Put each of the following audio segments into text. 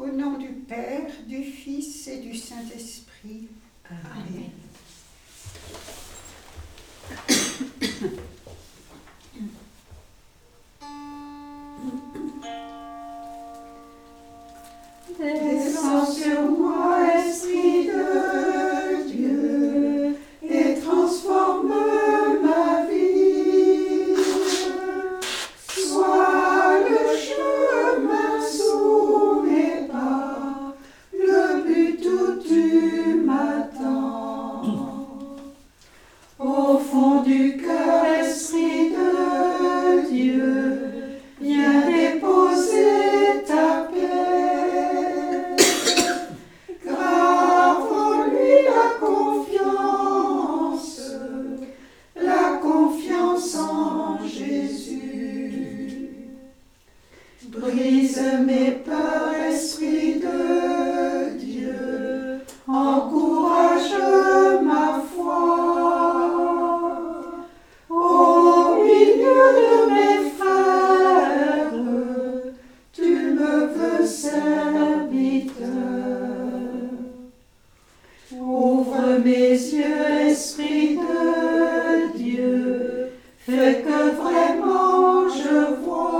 Au nom du Père, du Fils et du Saint-Esprit. Amen. Descends sur moi, Esprit de Dieu, et transforme ma vie. Sois le chemin sous mes pas, le but où tu m'attends. Au fond du cœur, Esprit de Dieu, viens déposer ta paix. Grave en lui la confiance en Jésus. Brise mes peurs, Esprit de Dieu, encourage ma foi. Au milieu de mes frères, tu me veux serviteur. Ouvre mes yeux, Esprit de Dieu, fais que vraiment je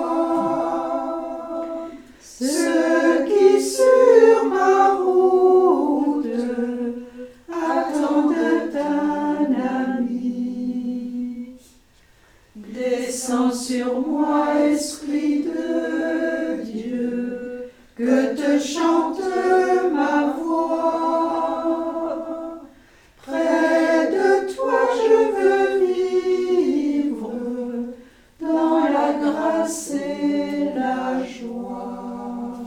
vois ceux qui sur ma route attendent un ami. Descends sur moi, Esprit de Dieu, que te chante ma voix. Près de toi je veux vivre, dans la grâce et la joie.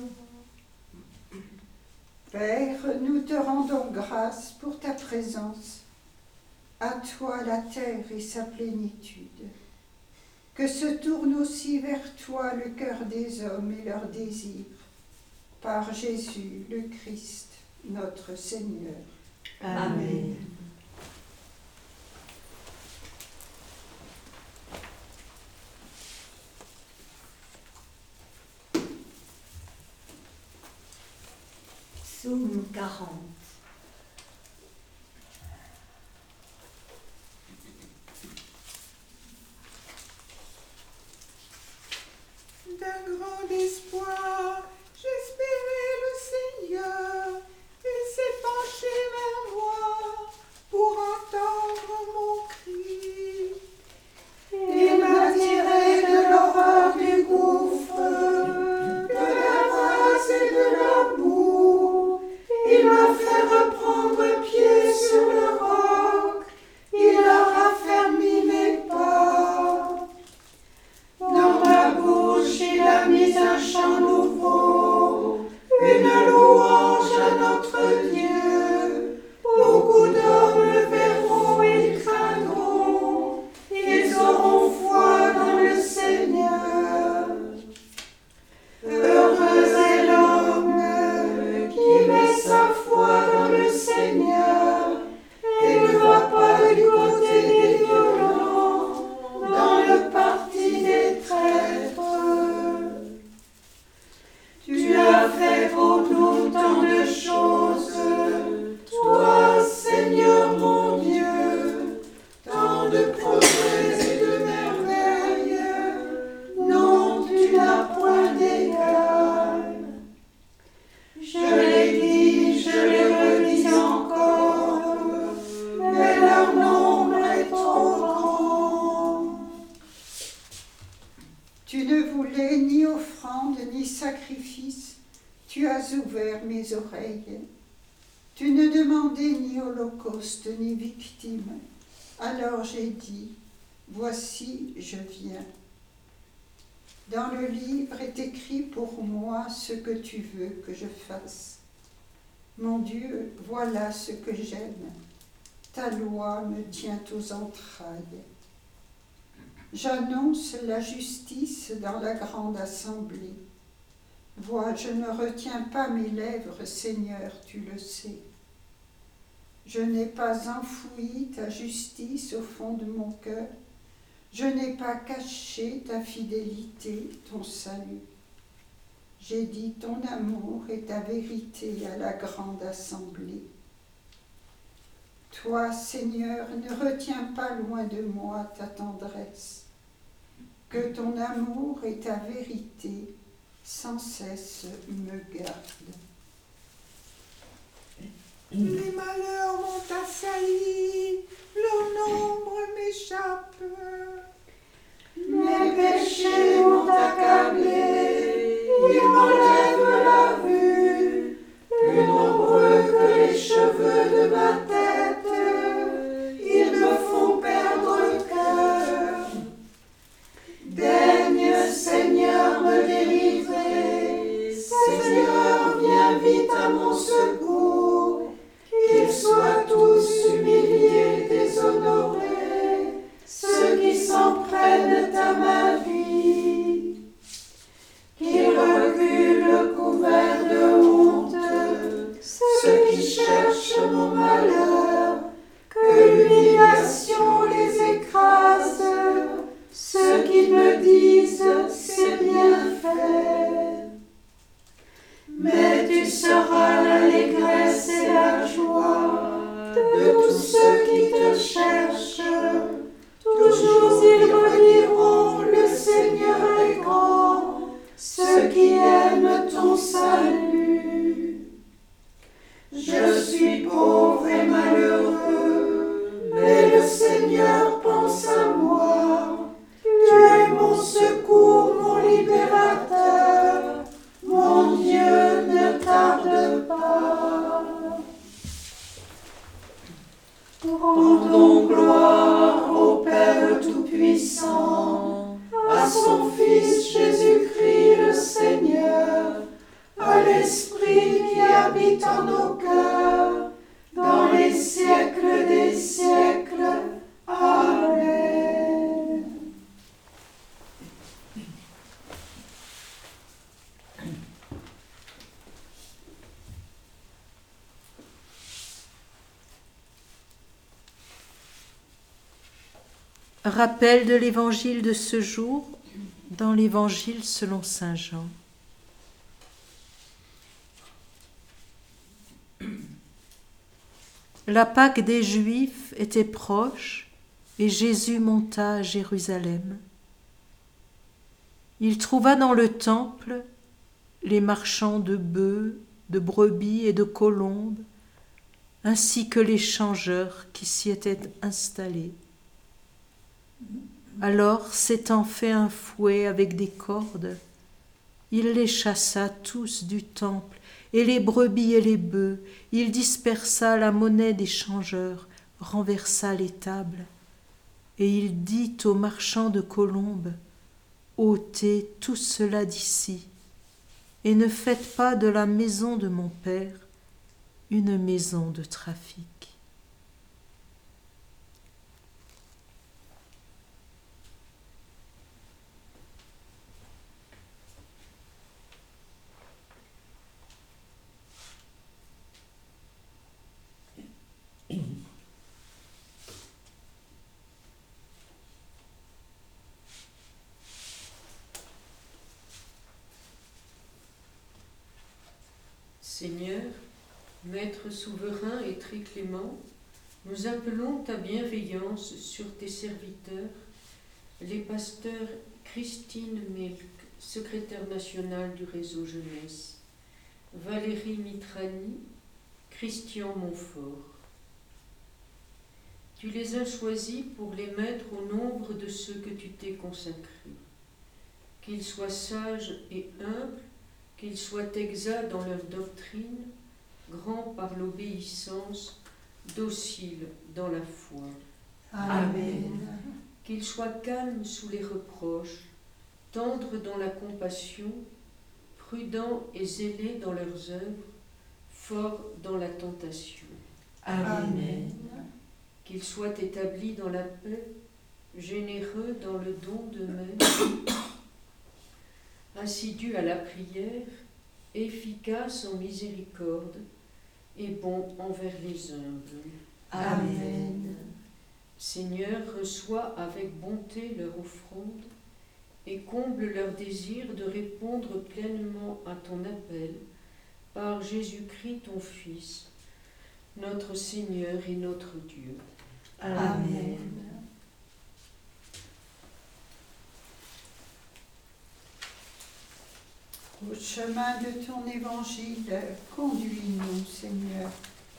Père, nous te rendons grâce pour ta présence. À toi la terre et sa plénitude. Que se tourne aussi vers toi le cœur des hommes et leurs désirs. Par Jésus le Christ, notre Seigneur. Amen. Psaume 40. D'un grand espoir, j'espérais le Seigneur. Il s'est penché vers moi pour entendre mon cri. Il m'a tiré de l'horreur du gouffre, de la vase et de la boue. Il m'a fait reprendre pied sur le roc. Il a raffermi mes pas. Dans ma bouche, il a mis un chant nouveau, une louange à notre Dieu. Beaucoup d'hommes le verront, ils craindront, ils auront foi dans le Seigneur. Heureux est l'homme qui met sa foi dans le Seigneur et ne va pas du côté des violents, dans le parti des traîtres. Tu as fait pour nous tant de choses, toi, Seigneur mon Dieu, tant de progrès et de merveilles. Non, tu n'as point d'égal. Je l'ai dit, je le redis encore, mais leur nombre est trop grand. Tu ne voulais ni offrande ni sacrifice, tu as ouvert mes oreilles. Tu ne demandais ni holocauste ni victime. Alors j'ai dit, voici, je viens. Dans le livre est écrit pour moi ce que tu veux que je fasse. Mon Dieu, voilà ce que j'aime. Ta loi me tient aux entrailles. J'annonce la justice dans la grande assemblée. Vois, je ne retiens pas mes lèvres, Seigneur, tu le sais. Je n'ai pas enfoui ta justice au fond de mon cœur. Je n'ai pas caché ta fidélité, ton salut. J'ai dit ton amour et ta vérité à la grande assemblée. Toi, Seigneur, ne retiens pas loin de moi ta tendresse. Que ton amour et ta vérité sans cesse me gardent. Les malheurs m'ont assailli, leur nombre m'échappe. Mes péchés m'ont accablé, ils m'enlèvent la vue. Plus nombreux que les cheveux de ma tête, ils me font perdre le cœur. Daigne, Seigneur, me délivrer. Seigneur, viens vite à mon secours. Qu'ils soient tous humiliés, déshonorés, ceux qui s'en prennent à ma vie. Qu'ils reculent couverts de honte, ceux qui cherchent mon malheur. Que l'humiliation les écrase, ceux qui me disent c'est bien fait. Mais tu seras l'allégresse et la joie de tous ceux qui te cherchent. Toujours ils rediront le Seigneur est grand, ceux qui aiment ton salut. Je suis pauvre et malheureux, mais le Seigneur pense à moi. Tu es mon secours, mon libérateur, mon Dieu, ne tarde pas. Rendons gloire au Père Tout-Puissant, à son Fils Jésus-Christ le Seigneur, à l'Esprit qui habite en nos cœurs, dans les siècles des siècles. Amen. Rappel de l'évangile de ce jour dans l'évangile selon saint Jean. La Pâque des Juifs était proche et Jésus monta à Jérusalem. Il trouva dans le temple les marchands de bœufs, de brebis et de colombes, ainsi que les changeurs qui s'y étaient installés. Alors, s'étant fait un fouet avec des cordes, il les chassa tous du temple, et les brebis et les bœufs. Il dispersa la monnaie des changeurs, renversa les tables, et il dit aux marchands de colombes, « ôtez tout cela d'ici, et ne faites pas de la maison de mon Père une maison de trafic. » Seigneur, Maître souverain et très clément, nous appelons ta bienveillance sur tes serviteurs, les pasteurs Christine Milk, secrétaire nationale du réseau jeunesse, Valérie Mitrani, Christian Montfort. Tu les as choisis pour les mettre au nombre de ceux que tu t'es consacrés. Qu'ils soient sages et humbles, qu'ils soient exacts dans leur doctrine, grands par l'obéissance, dociles dans la foi. Amen. Qu'ils soient calmes sous les reproches, tendres dans la compassion, prudents et zélés dans leurs œuvres, forts dans la tentation. Amen. Qu'ils soient établis dans la paix, généreux dans le don d'eux-mêmes, assidus à la prière, efficaces en miséricorde et bons envers les humbles. Amen. Seigneur, reçois avec bonté leur offrande et comble leur désir de répondre pleinement à ton appel par Jésus-Christ ton Fils, notre Seigneur et notre Dieu. Amen. Au chemin de ton évangile, conduis-nous, Seigneur.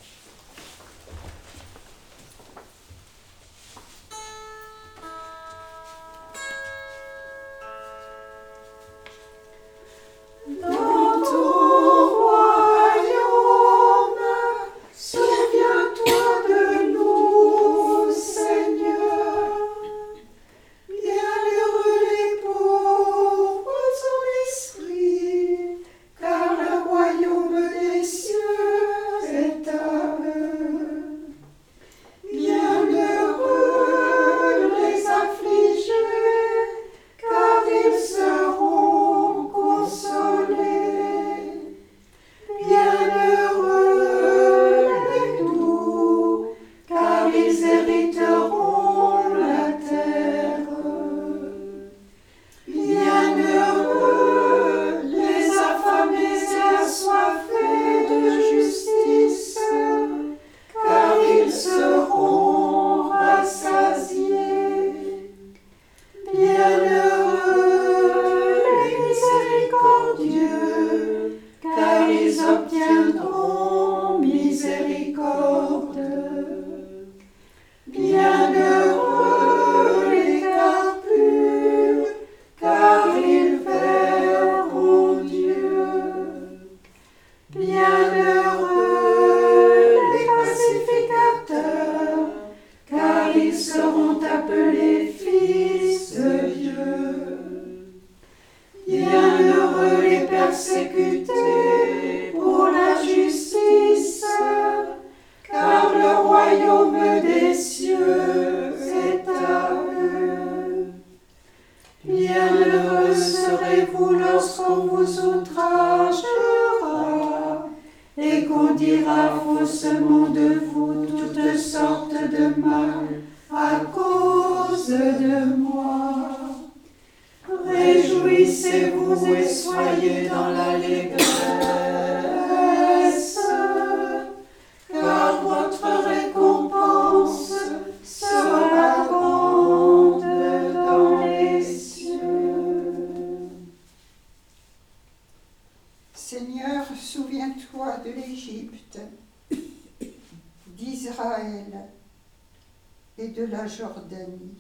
Dans ton royaume, souviens-toi de nous, Seigneur. Bienheureux les pauvres en esprit, car le royaume des cieux est à eux. Bienheureux les affligés, car ils seront consolés. Bienheureux les doux, car ils hériteront la terre. Bienheureux les affamés et assoiffés de justice, car ils seront rassasiés. Bienheureux les miséricordieux, car ils obtiendront miséricorde. Bienheureux les cœurs purs, car ils verront Dieu. Bienheureux les pacificateurs, car ils seront appelés fils de Dieu. Bienheureux les persécutés pour la justice, car le royaume des cieux est à eux. Bienheureux serez-vous lorsqu'on vous outragera et qu'on dira faussement de vous toutes sortes de mal à cause de moi. Réjouissez-vous et soyez dans l'allégresse, car votre récompense sera grande dans les cieux. Seigneur, souviens-toi de l'Égypte, d'Israël et de la Jordanie.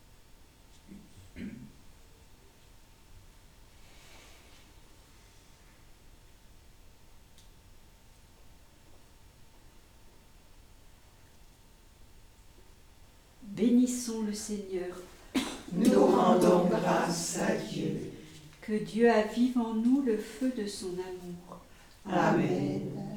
Bénissons le Seigneur. Nous rendons grâce à Dieu. Que Dieu avive en nous le feu de son amour. Amen.